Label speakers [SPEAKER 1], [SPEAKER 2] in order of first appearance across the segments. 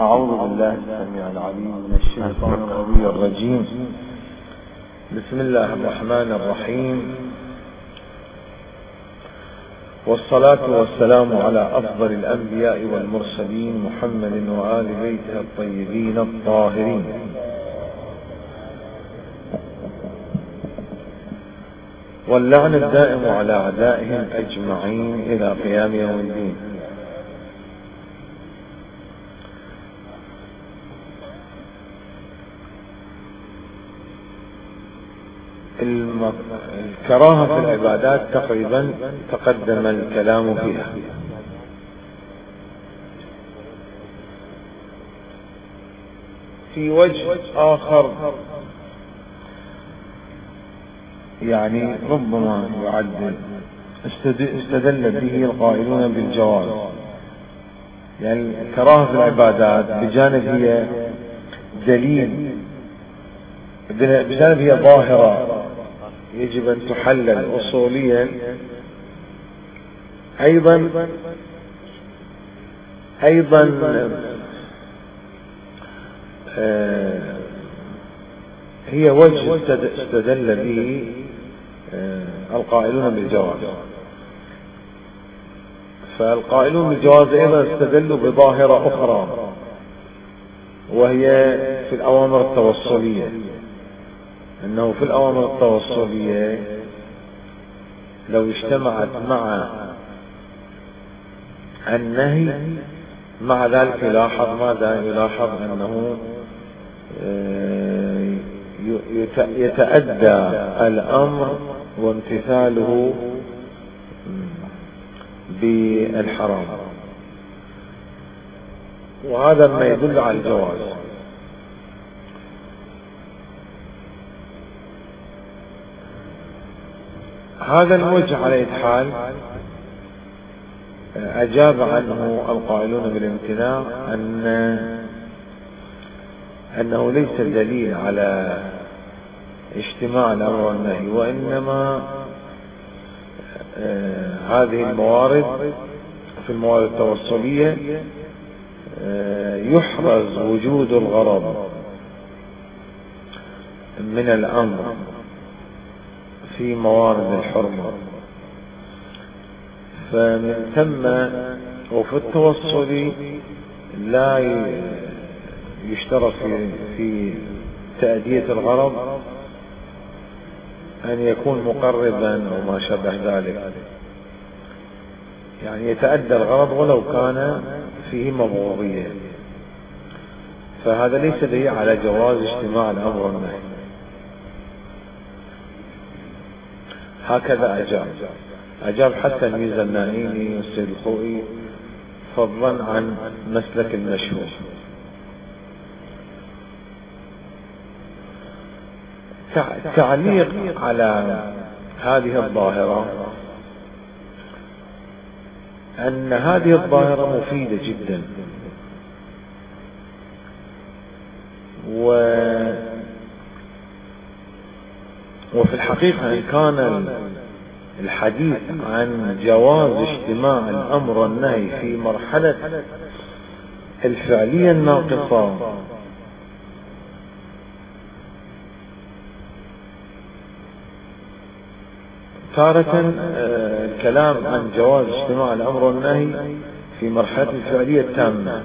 [SPEAKER 1] أعوذ بالله السميع العليم من الشيطان الغوي الرجيم. بسم الله الرحمن الرحيم، والصلاة والسلام على أفضل الأنبياء والمرسلين محمد وآل بيته الطيبين الطاهرين. واللعن الدائم على أعدائهم أجمعين إلى قيام يوم الدين. الكراهة في العبادات تقريبا تقدم الكلام فيها. في وجه آخر يعني ربما يعد استدل به القائلون بالجواز، يعني الكراهة في العبادات بجانب هي دليل، بجانب هي ظاهرة يجب أن تحلل أصوليا، أيضا هي وجه استدل به القائلون بالجواز. فالقائلون بالجواز أيضا استدلوا بظاهرة أخرى، وهي في الأوامر التوصلية، أنه في الأوامر التوصلية لو اجتمعت مع النهي مع ذلك يلاحظ أنه يتأدى الأمر وامتثاله بالحرام، وهذا ما يدل على الجواز. هذا الوجه على أي حال أجاب عنه القائلون بالامتناع أنه ليس دليل على اجتماع الأمر والنهي، وإنما هذه الموارد في الموارد التوصلية يحرز وجود الغرض من الأمر في موارد الحرمة، فمن ثم وفي التوصل لا يشترط في تأدية الغرض أن يكون مقربا أو ما شابه ذلك، يعني يتأدى الغرض ولو كان فيه مبغوضية، فهذا ليس دليل على جواز اجتماع الأمر والنهي. هكذا أجاب حتى الميزة النائيني والسيد الخوئي، فضلا عن مسلك المشهور. تعليق على هذه الظاهرة، أن هذه الظاهرة مفيدة جدا، وفي الحقيقة إن كان الحديث عن جواز اجتماع الأمر والنهي في مرحلة الفعلية الناقصة تارة الكلام عن جواز اجتماع الأمر والنهي في مرحلة الفعلية التامة،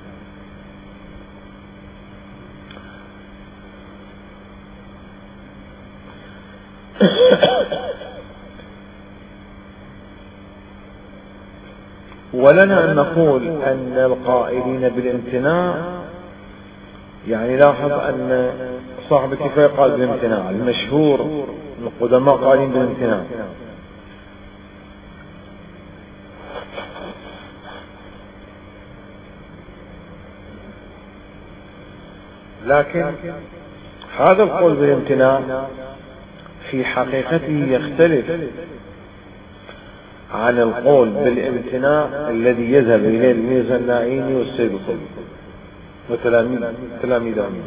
[SPEAKER 1] ولنا أن نقول أن القائلين بالامتناع، يعني لاحظ أن صاحب الكفاية قال بالامتناع، المشهور القدماء قائلين بالامتناع، لكن هذا القول بالامتناع في حقيقته يختلف عن القول بالامتناع الذي يذهب إليه الميزة النائيني والسيد الخوئي وتلاميذهم.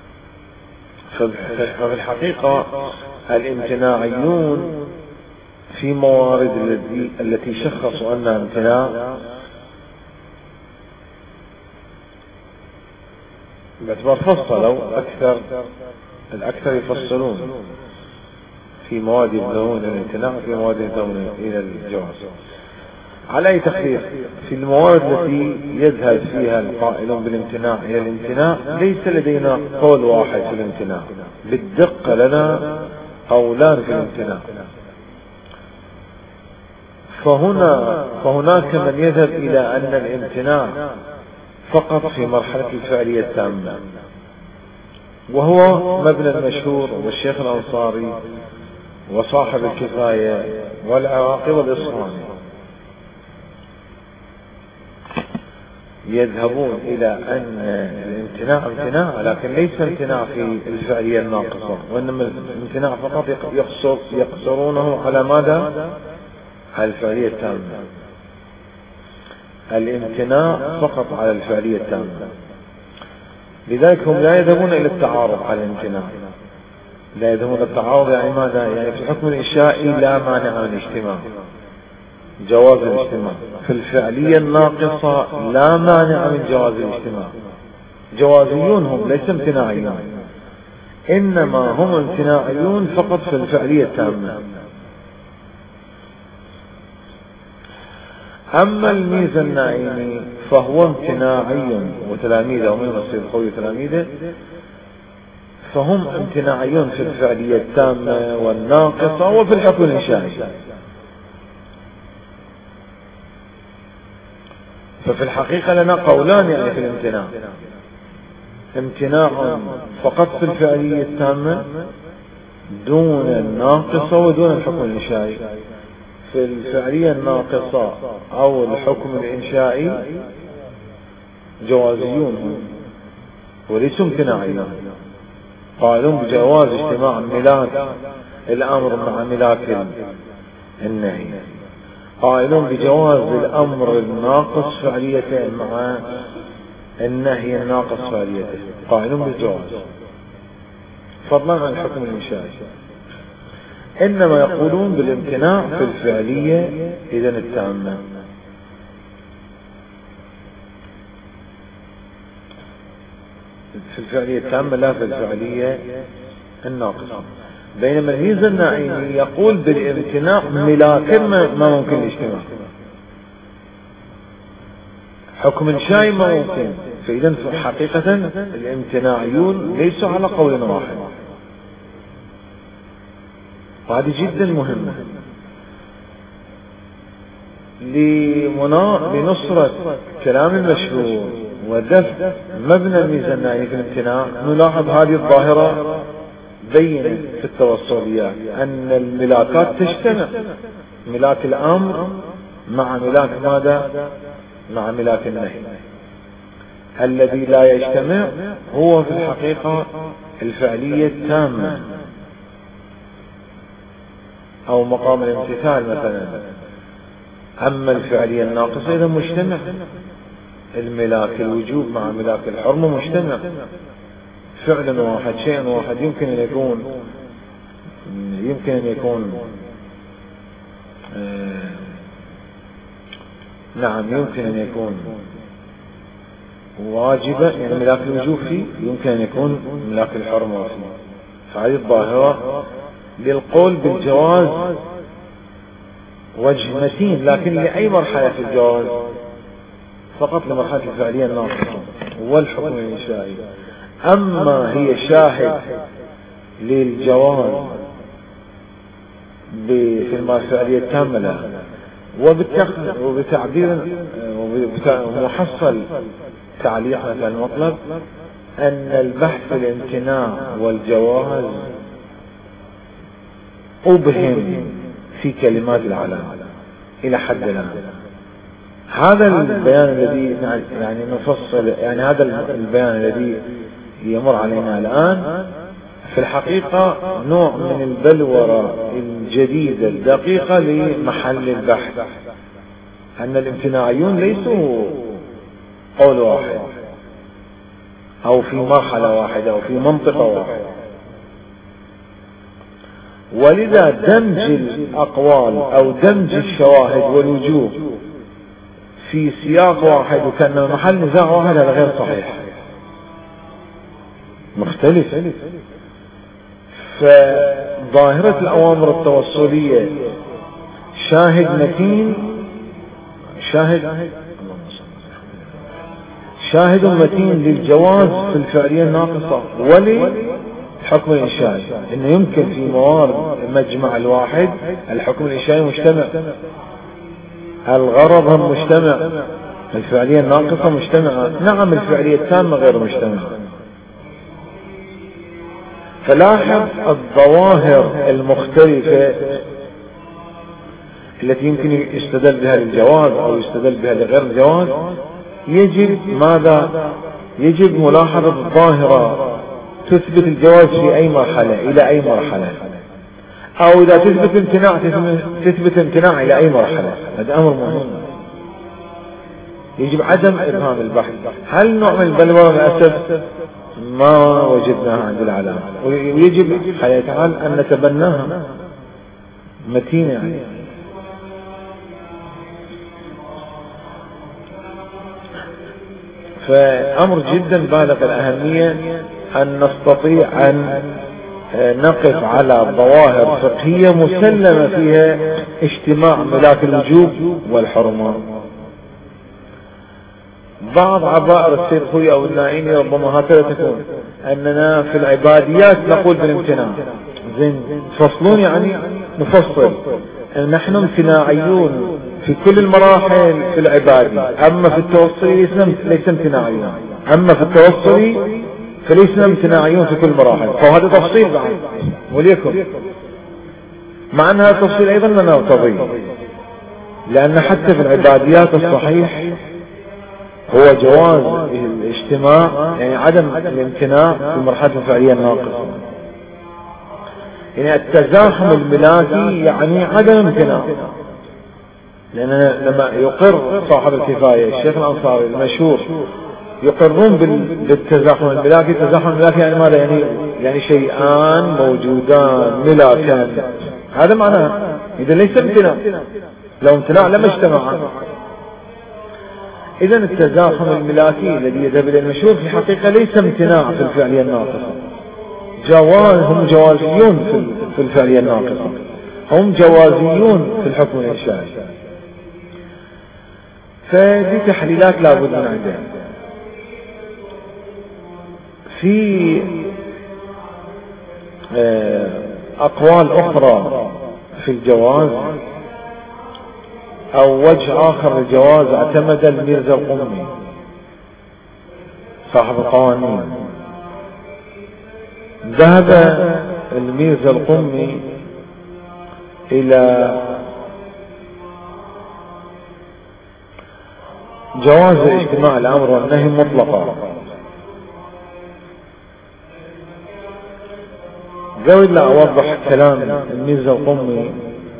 [SPEAKER 1] ففي الحقيقة الامتناعيون في موارد التي شخصوا أنها امتناع باعتبار فصلوا الأكثر يفصلون في مواد يذهبون إلى الامتناع وفي مواد يذهبون إلى الجواز. على أي تقدير في المواد التي يذهب فيها القائلون بالامتناع إلى الامتناع ليس لدينا قول واحد في الامتناع، بالدقة لنا قولان في الامتناع. فهناك من يذهب إلى أن الامتناع فقط في مرحلة الفعلية التامة، وهو مبنى المشهور والشيخ الأنصاري وصاحب الكفاية والعراقي والإصفهاني يذهبون إلى أن الامتناع امتناع، لكن ليس امتناع في الفعلية الناقصة، وإنما الامتناع فقط يقصرونه على ماذا؟ على الفعلية التامة. الامتناع فقط على الفعلية التامة، لذلك هم لا يذهبون إلى التعارض على الامتناع. لا يذهبون التعارض يعني ماذا؟ يعني في الحكم الإنشائي لا مانع من الاجتماع، جواز الاجتماع. في الفعلية الناقصة لا مانع من جواز الاجتماع. جوازيون هم، ليس امتناعيون، إنما هم امتناعيون فقط في الفعلية التامة. أما الميزة النعيمي فهو امتناعي، وتلاميذه ومن نصيب قوي تلاميذه فهم امتناعيون في الفعلية التامة والناقصة وفي الحكم الإنشائي. ففي الحقيقة لنا قولان يعني في الامتناع: امتناع فقط في الفعلية التامة دون الناقصة ودون الحكم الإنشائي. في الفعلية الناقصة أو الحكم الإنشائي جوازيون هم وليسوا امتناعيون، قالوا بجواز اجتماع ملاك الأمر مع ملاك النهي، قائلون بجواز الأمر الناقص فعليته مع النهي الناقص فعليته، قائلون بالجواز فضلا عن الحكم الإنشائي. إنما يقولون بالامتناع في الفعلية إذن التامة. في الفعلية التامة لا في الفعلية الناقصة. بينما الميزة النعيمي يقول بالامتناع ملاك ما ممكن الاجتماع، حكم إنشائي ما ممكن. فإذن حقيقة الامتناعيون ليسوا على قول واحد، وهذه جدا مهمة لنصرة كلام المشهور ودفع مبنى الميزة النعيمي في الامتناع. نلاحظ هذه الظاهرة بينت في التوصليات أن الملاكات تجتمع، ملاك الأمر مع ملاك ماذا؟ مع ملاك النهي. الذي لا يجتمع هو في الحقيقة الفعلية التامة أو مقام الامتثال مثلا. أما الفعلية الناقصة إذا مجتمع، الملاك الوجوب مع ملاك الحرمة مجتمع، فعل واحد شيء واحد يمكن أن يكون نعم يمكن أن يكون واجبا، يعني ملاك الوجوب فيه يمكن أن يكون ملاك الحرمة فيه. فهذه الظاهرة للقول بالجواز وجه متين، لكن لأي مرحلة في الجواز؟ فقط لمرحلة الفعلية الناقصة والحكم الإنشائي. أما هي شاهد للجواز في الفعلية التامة لا. وبتعبير ومحصل تعليقنا في المطلب أن البحث في الامتناع والجواز أبهم في كلمات العلامة إلى حد الآن. هذا البيان الذي يعني نفصل، يعني هذا البيان الذي يمر علينا الآن في الحقيقة نوع من البلورة الجديدة الدقيقة لمحل البحث، أن الامتناعيون ليسوا قول واحد أو في مرحلة واحدة أو في منطقة واحدة. ولذا دمج الأقوال أو دمج الشواهد والوجوه في سياق واحد وكأنه محل نزاع واحد هذا غير صحيح، مختلف. فظاهرة الأوامر التوصلية شاهد متين، شاهد متين للجواز في الفعلية الناقصة وللحكم الإنشائي، إنه يمكن في موارد المجمع الواحد الحكم الإنشائي مجتمع، الغرض هم مجتمع، الفعلية الناقصة مجتمعة، نعم الفعلية التامة غير مجتمعة. فلاحظ الظواهر المختلفة التي يمكن يستدل بها للجواز أو يستدل بها لغير الجواز. يجب ماذا؟ يجب ملاحظة الظاهرة تثبت الجواز في أي مرحلة إلى أي مرحلة، أو إذا تثبت امتناع تثبت امتناع إلى أي مرحلة. هذا أمر مهم. يجب عدم إبهام البحث. هل نوع من البلورة للأسف ما وجدناها عند العلامة، ويجب حياة تعالى أن نتبناها متينة يعني. فأمر جدا بالغ الأهمية أن نستطيع أن نقف على ظواهر فقهية مسلمة فيها اجتماع ملاك الوجوب والحرمة. بعض عبائر السيد خوي أو النائمي ربما هكذا تكون، أننا في العباديات نقول بالامتناع. زين تفصلون يعني نفصل، نحن امتناعيون في كل المراحل في العبادة، أما في التوصلي ليس امتناعيون، أما في التوصلي فليسنا امتناعيون في كل مراحل. فهذا تفصيل بعد وليكن، مع أن هذا التفصيل أيضا لا نرتضي، لأن حتى في العباديات الصحيح هو جواز الاجتماع، يعني عدم الامتناع في المرحلة الفعلية الناقصة. يعني التزاحم الملاكي يعني عدم امتناع، لأن لما يقر صاحب الكفاية الشيخ الأنصاري المشهور يقرون بالتزاحم الملاكي. التزاحم الملاكي يعني ماذا؟ يعني شيئان موجودان ملاكان، هذا معناه. إذا ليس امتناع، لو امتناع لما اجتمعا. إذا التزاحم الملاكي الذي يذهب إلى المشهور في حقيقة ليس امتناع في الفعلية الناقصة، هم جوازيون في الفعلية الناقصة، هم جوازيون في الحكم الإنشائي. فدي تحليلات لابد من عندها. في أقوال أخرى في الجواز أو وجه آخر للجواز اعتمد الميرزا القمي صاحب القوانين. ذهب الميرزا القمي إلى جواز اجتماع الأمر والنهي مطلقا. قبل لا أوضح كلام الميرزا القمي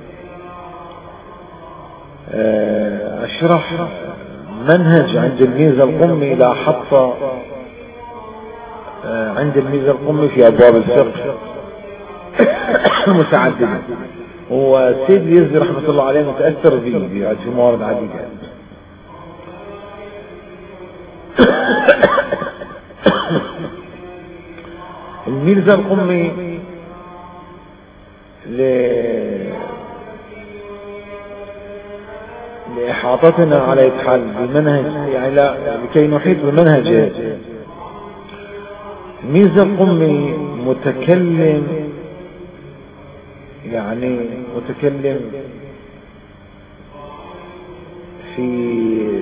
[SPEAKER 1] أشرح منهج عند الميرزا القمي لاحظت عند الميرزا القمي في أبواب الفقه متعددة، وسيد يزدي رحمة الله عليه متأثر به في موارد عديدة. الميرزا القمي لإحاطتنا على إتحال بمنهج، يعني لكي نحيط بمنهج الميرزا القمي متكلم، يعني متكلم في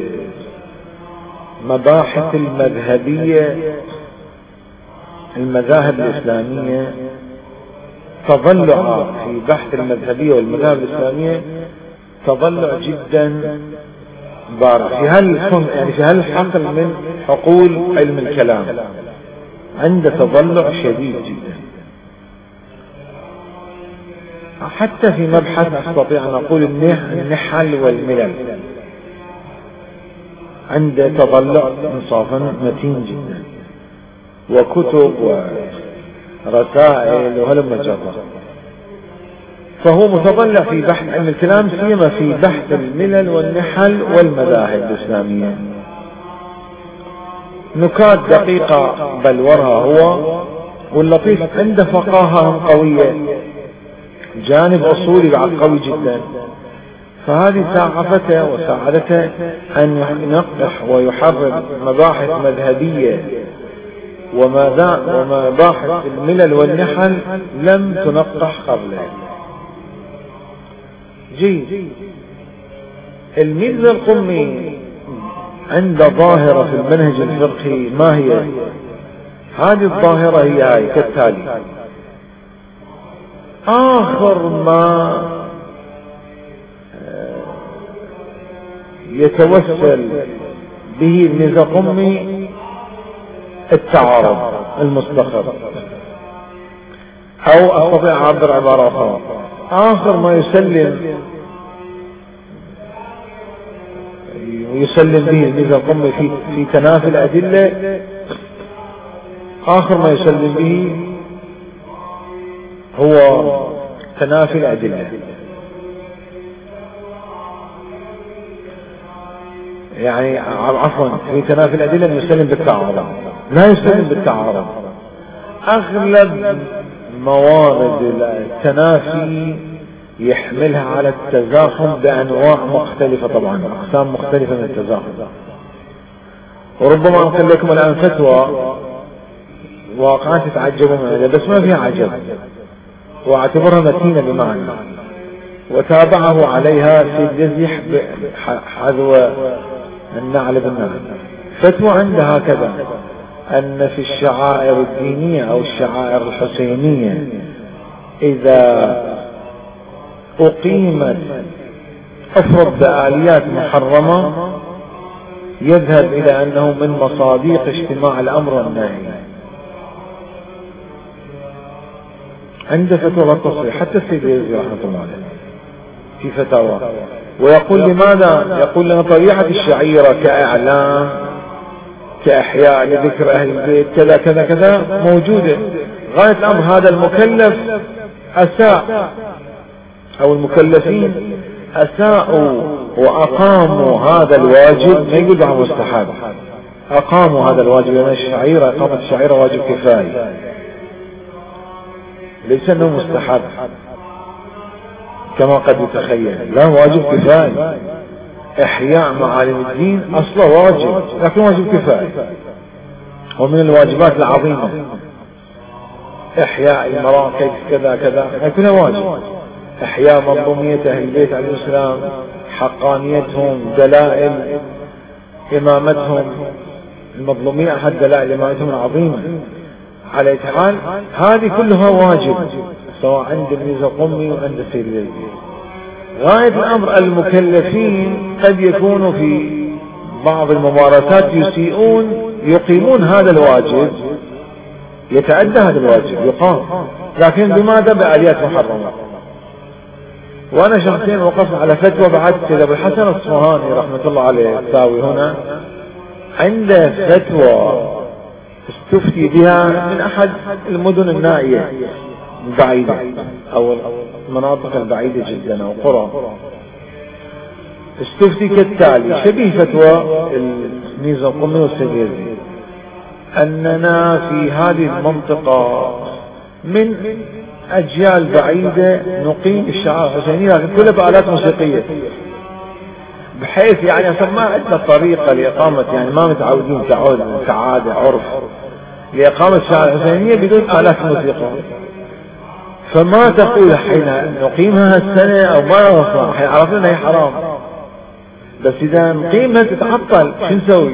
[SPEAKER 1] مباحث المذهبية، المذاهب الإسلامية، تضلع في بحث المذهبية والمذاهب الإسلامية تضلع جدا بارع في هالحقل من حقول علم الكلام، عنده تضلع شديد جدا. حتى في مبحث نستطيع أن نقول النحل والملل عنده تضلع انصافا متين جدا، وكتب ورسائل وهلم جرا. فهو متطلع في بحث علم الكلام، سيما في بحث الملل والنحل والمذاهب الإسلامية. نكات دقيقة بلورها هو، واللطيف عنده فقاهة قوية، جانب أصولي بعد قوي جدا، فهذه ساعدته وساعدته أن ينقح ويحرر مباحث مذهبية ومباحث الملل والنحل لم تنقح قبله. جيد. الميرزا القمي عند ظاهرة في المنهج الفقهي، ما هي هذه الظاهرة؟ هي هاي كالتالي: آخر ما يتوسل به الميرزا القمي التعارض المستقر، أو أستطيع أعبر عبارة أخرى، آخر ما يسلم به الميرزا القمي في تنافي الأدلة، آخر ما يسلم به هو تنافي الأدلة. يعني عفوا، في تنافي الأدلة يسلم بالتعارض، لا يسلم بالتعارض. أغلب موارد التنافي يحملها على التزاحم بأنواع مختلفة، طبعا أقسام مختلفة من التزاحم. وربما أقول لكم الآن فتوى واقعا تتعجبوا منها، بس ما فيها عجب، واعتبرها متينة بمعنى، وتابعه عليها في الذي حذو النعل بالنعل. فتوى عندها هكذا: أن في الشعائر الدينية أو الشعائر الحسينية إذا أقيمت أفرض بآليات محرمة يذهب إلى أنه من مصادق اجتماع الأمر والنهي. عند فتوى التصريح، حتى السيد يزيد رحمة الله عليه في فتاوى، ويقول لماذا؟ يقول لنا طبيعة الشعيرة كإعلام، كإحياء لذكر أهل البيت، كذا كذا كذا موجودة. غاية الأمر هذا المكلف أساء، أو المكلفين أساءوا وأقاموا هذا الواجب، ما يقول عنه مستحب، أقاموا هذا الواجب، لأن الشعيرة، إقامة الشعيرة واجب كفاية، ليس أنه مستحب كما قد يتخيل، لا، واجب كفاية. إحياء معالم الدين أصلا واجب، لكن واجب كفاية، ومن الواجبات العظيمة. إحياء المراكز كذا كذا كلها واجب. إحياء منظومية أهل البيت عليه السلام، حقانيتهم، دلائل إمامتهم، المظلومية أحد دلائل إمامتهم العظيمة. على أي حال هذه كلها واجب، سواء عند الميرزا القمي وعند السيد يزيد. غاية الأمر المكلفين قد يكونوا في بعض الممارسات يسيئون، يقيمون هذا الواجب، يتعدى هذا الواجب يقام، لكن بماذا؟ بآليات محرمة. وأنا شخصيا وقفت على فتوى بعد سيد أبو الحسن الصهاني رحمة الله عليه الساوي هنا، عنده فتوى استفتي بها من أحد المدن النائية البعيدة أو المناطق البعيدة جدا أو قرى، استفتي كالتالي، شبيه فتوى الميرزا القمي والسيد يزيد: أننا في هذه المنطقة من أجيال بعيدة نقيم الشعائر الحسينية، لكن كلها بآلات موسيقية، بحيث يعني أصلا ما عندنا طريقة لإقامة، يعني ما متعودين كعادة عرف لإقامة الشعائر الحسينية بدون آلات موسيقى. فما تقول حين نقيمها السنة أو ما نوصل، حين عرفنا أنها حرام، بس إذا نقيمها تتعطل شو نسوي؟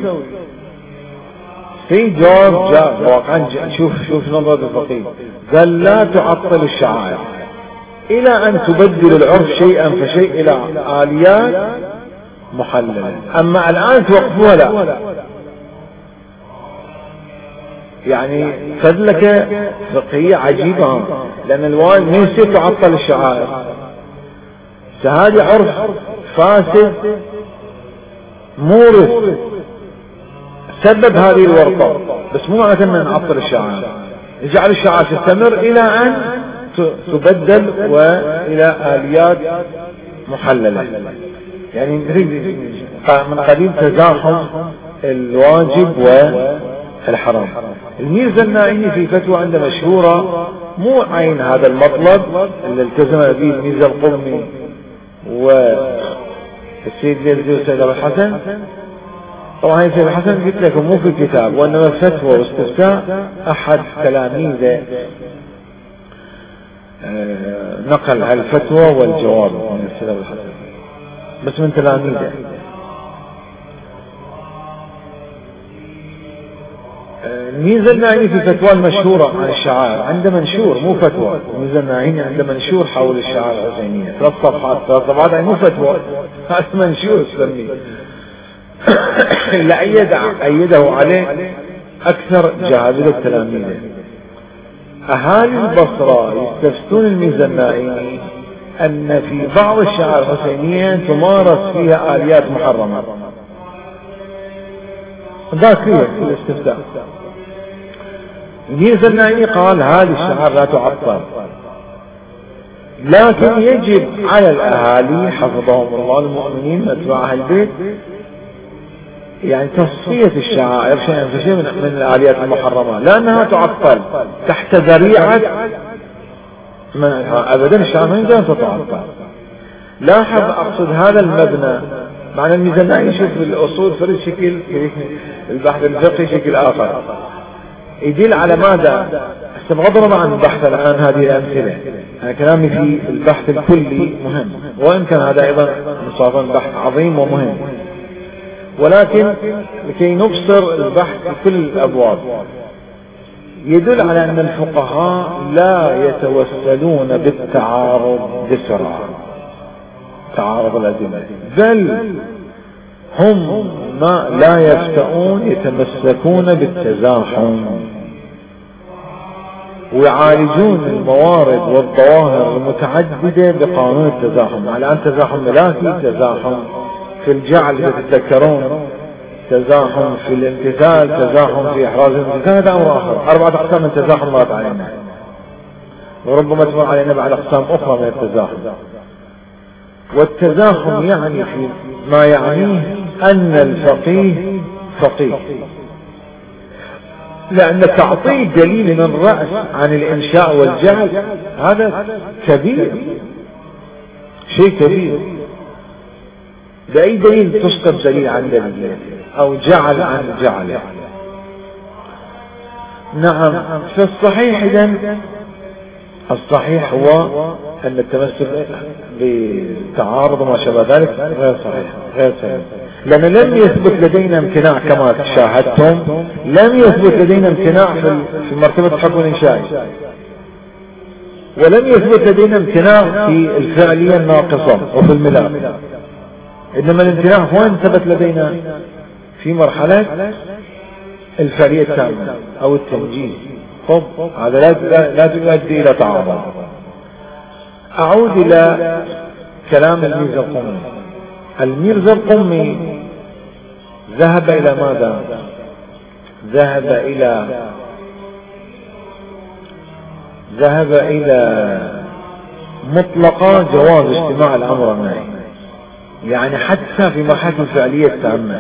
[SPEAKER 1] في جواب جاء واقعا، شوف نظرة الفقيه، قال: لا تعطل الشعائر إلى أن تبدل العرف شيئا فشيء إلى آليات محللة، أما الآن توقفوها لا. يعني فضلك فقهية عجيبة، لأن الوالد ما يصير تعطل الشعائر، فهذا عرف فاسد مورث سبب هذه الورطة، بس مو معنى أن نعطل الشعائر، نجعل الشعائر تستمر إلى أن تبدل وإلى آليات محللة. يعني من قبيل تزاحم الواجب والحرام. الميرزا النائي في فتوى عنده مشهورة مو عين هذا المطلب اللي التزم به الميرزا القمي والسيد زيزي والسيد أبو الحسن. طبعا هاي السيد الحسن قلت لكم مو في الكتاب، وإنما فتوى واستفتاء أحد تلاميذه نقل على الفتوى والجواب من السيد أبو الحسن، بس من تلاميذه. الميرزا النائي في فتوى المشهورة عن الشعائر عنده منشور مو فتوى. الميرزا النائي عنده منشور حول الشعائر الحسينية 3 صفحات 3 صفحات، مو فتوى، هذا منشور تسميه. اللي أيده عليه أكثر جهابذة تلاميذه. أهالي البصرة يستفتون الميرزا النائي أن في بعض الشعائر الحسينية تمارس فيها آليات محرمة. ذاكرية في الاستفتاء. الميرزا النائي قال هذه الشعائر لا تعطل، لكن يجب على الأهالي حفظهم الله المؤمنين أتباع أهل البيت يعني تصفية الشعائر شيئا فشيئا من الآليات المحرمة، لأنها تعطل تحت ذريعة أبدا الشعائر ما يمكن أن تتعطل. لاحظ أقصد هذا المبنى معنى الميرزا النائي يشوف الأصول فرد شكل، البحث الفقهي شكل آخر يدل على ماذا. بغض النظر عن البحث الآن هذه الأمثلة، أنا كلامي في البحث الكلي مهم، وإن كان هذا أيضا مصافا بحث عظيم ومهم، ولكن لكي نبصر البحث في كل الأبواب يدل على أن الفقهاء لا يتوسلون بالتعارض بسرعة، تعارض الأدلة، بل هم ما لا يفتؤون يتمسكون بالتزاحم ويعالجون الموارد والظواهر المتعددة بقانون التزاحم. على أن تزاحم ملاكي، تزاحم في الجعل إذا تتذكرون، تزاحم في الامتثال، تزاحم في إحراز الامتثال، هذا أمر آخر. 4 أقسام من التزاحم مرت علينا، وربما تمر علينا بعد أقسام أخرى من التزاحم. والتزاحم يعني في ما يعنيه أن الفقيه فقيه، لأن تعطيل دليل من رأس عن الإنشاء والجعل هذا كبير، شيء كبير. بأي دليل تسقط دليل عن دليل أو جعل عن جعل؟ نعم. فالصحيح إذن الصحيح هو أن التمسك بالتعارض وما شابه ذلك غير صحيح، غير صحيح، لأن لم يثبت لدينا امتناع كما شاهدتم، لم يثبت لدينا امتناع في مرتبة الحكم الإنشائي، ولم يثبت لدينا امتناع في الفعلية الناقصة وفي الملاك، إنما الامتناع وين ثبت لدينا؟ في مرحلة الفعلية التامة أو التنجيز. طب هذا لا تؤدي إلى تعارض. أعود إلى كلام الميرزا القمي. الميرزا القمي ذهب إلى ماذا؟ ذهب إلى مطلقة جواز اجتماع الأمر النهي، يعني حتى في مرحلة الفعلية التامة.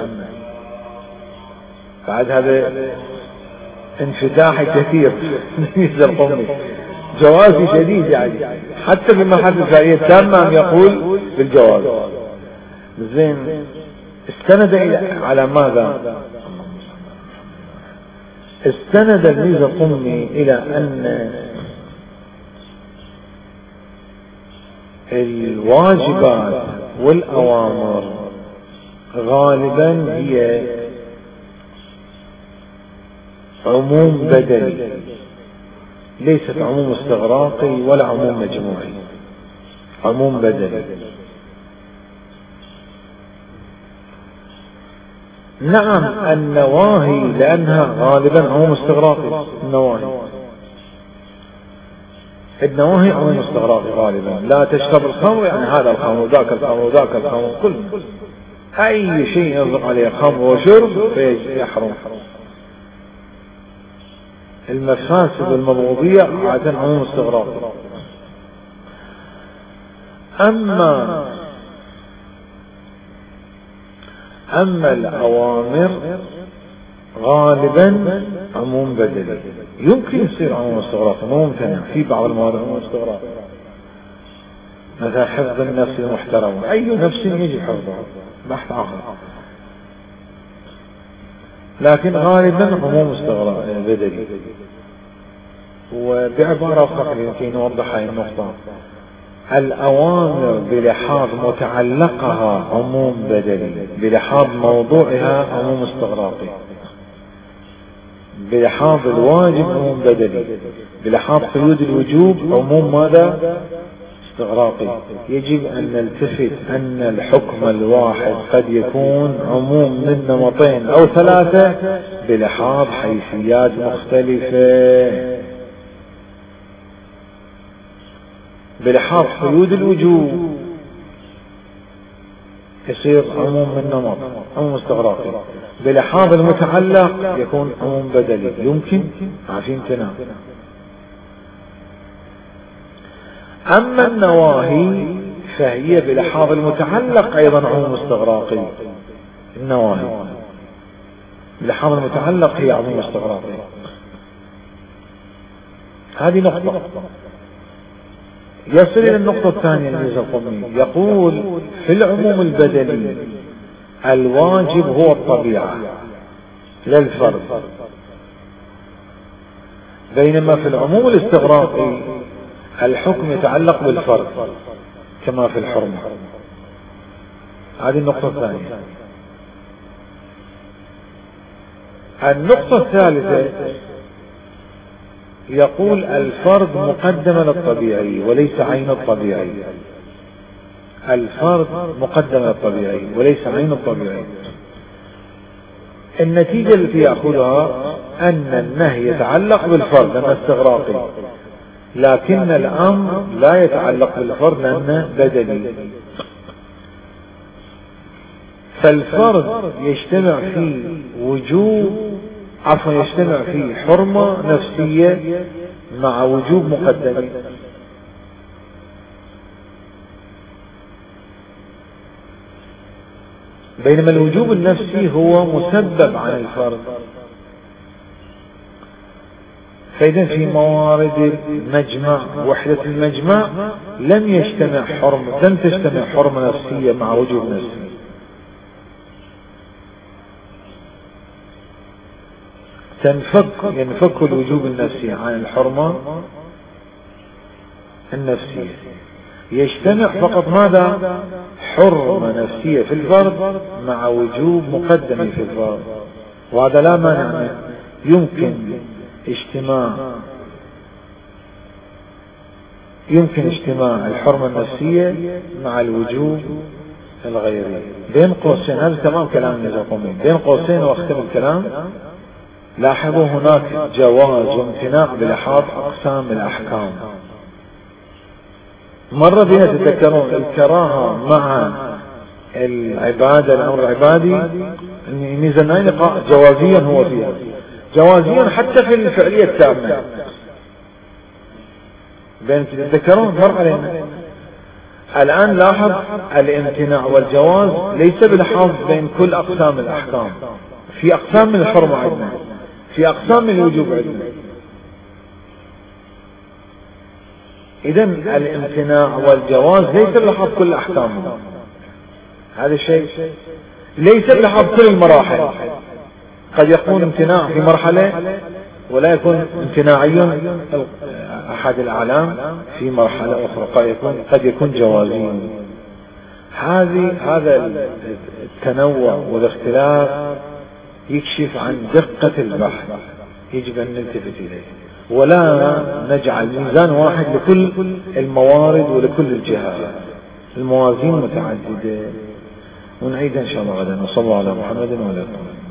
[SPEAKER 1] بعد هذا انفتاح كثير الميرزا القمي، جوازي شديد، يعني حتى في مرحلة الفعلية التامة يقول بالجواز. زين، استند على ماذا؟ استند الميرزا القمي إلى أن الواجبات والأوامر غالبا هي عموم بدني، ليست عموم استغراقي ولا عموم مجموعي، عموم بدني. نعم النواهي لأنها غالبا عموم استغراقي، النواهي عموم استغراقي غالبا. لا تشرب الخمر يعني هذا الخمر وذاك الخمر وذاك الخمر، كل أي شيء يطلق عليه خمر وشرب فيحرم. المفاسد المبغوضية عادة عموم استغراقي. أما الأوامر غالبا عموم بدلي، يمكن يصير عموم استغراقي مو ممتنع في بعض المواد عموم استغراقي، مثلا حفظ النفس المحترمة، أي نفس يجب حفظها بحث آخر، لكن غالبا عموم استغراقي بدلي. وبعبارة أخرى يمكن نوضح هذه النقطة، الأوامر بلحاظ متعلقها عموم بدلي، بلحاظ موضوعها عموم استغراقي، بلحاظ الواجب عموم بدلي، بلحاظ قيود الوجوب عموم ماذا؟ استغراقي. يجب أن نلتفت أن الحكم الواحد قد يكون عموم من نمطين أو ثلاثة بلحاظ حيثيات مختلفة. بلحاظ قيود الوجوب يصير عموم من نمط عموم استغراقي، بلحاظ المتعلق يكون عموم بدلي، يمكن عارفين تنام. أما النواهي فهي بلحاظ المتعلق أيضا عموم استغراقي، النواهي بلحاظ المتعلق هي عموم استغراقي. هذه نقطة. يصل إلى النقطة الثانية الميزة القومية، يقول في العموم البدلي الواجب هو الطبيعة لا الفرد، بينما في العموم الاستغراقي الحكم يتعلق بالفرد كما في الحرمة. هذه النقطة الثانية. النقطة الثالثة يقول الفرد مقدم للطبيعي وليس عين الطبيعي، الفرد مقدم للطبيعي وليس عين الطبيعي. النتيجة التي يأخذها أن النهي يتعلق بالفرد لأنه استغراقي، لكن الأمر لا يتعلق بالفرد لأنه بدلي. فالفرد يجتمع فيه يجتمع فيه حرمة نفسية مع وجوب مقدمي. بينما الوجوب النفسي هو مسبب عن الفرد. فإذا في موارد المجمع وحدة المجمع لم تجتمع حرمة نفسية مع وجوب نفسي. ينفك الوجوب النفسي عن الحرمة النفسية، يجتمع فقط ماذا؟ حرمة نفسية في الفرد مع وجوب مقدم في الفرد، وهذا لا مانع منه. يمكن اجتماع الحرمة النفسية مع الوجوب الغيري. بين قوسين، هذا تمام كلام النزاقومي، بين قوسين واختم الكلام. لاحظوا هناك جواز وامتناع بلحاظ أقسام الأحكام. مرة بها تذكرون الكراهة مع العبادة، الأمر العبادي نزلنا لقاء جوازيا هو فيها، جوازيا حتى في الفعلية التامة. بين تذكرون مر علينا. الآن لاحظ الامتناع والجواز ليس بلحاظ بين كل أقسام الأحكام، في أقسام من الحرمة عندنا، في أقسام من الوجوب عندنا. إذن الامتناع والجواز ليس بلحاظ كل أحكامه، هذا الشيء ليس بلحاظ كل المراحل. قد يكون امتناع في مرحلة ولا يكون امتناعي أحد الأعلام في مرحلة أخرى، قد يكون جوازي. هذا التنوع والاختلاف يكشف عن دقة البحث، يجب أن نلتفت إليه ولا نجعل ميزان واحد لكل الموارد ولكل الجهات، الموازين متعددة. ونعيد إن شاء الله غدا. وصلى الله على محمد وعلى آله.